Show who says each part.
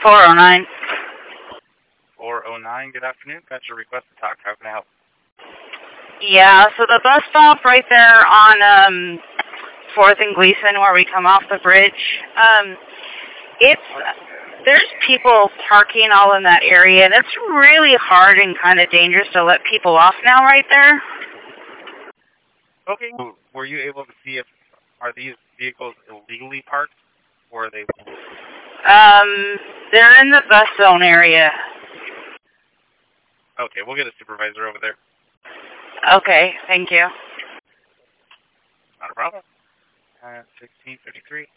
Speaker 1: 409.
Speaker 2: 409, good afternoon. Got your request to talk. How can I help?
Speaker 1: Yeah, so the bus stop right there on 4th and Gleason where we come off the bridge, there's people parking all in that area, and it's really hard and kind of dangerous to let people off now right there.
Speaker 2: Okay. Were you able to see are these vehicles illegally parked, or are they?
Speaker 1: They're in the bus zone area.
Speaker 2: Okay, we'll get a supervisor over there.
Speaker 1: Okay, thank you.
Speaker 2: Not a problem. 1633.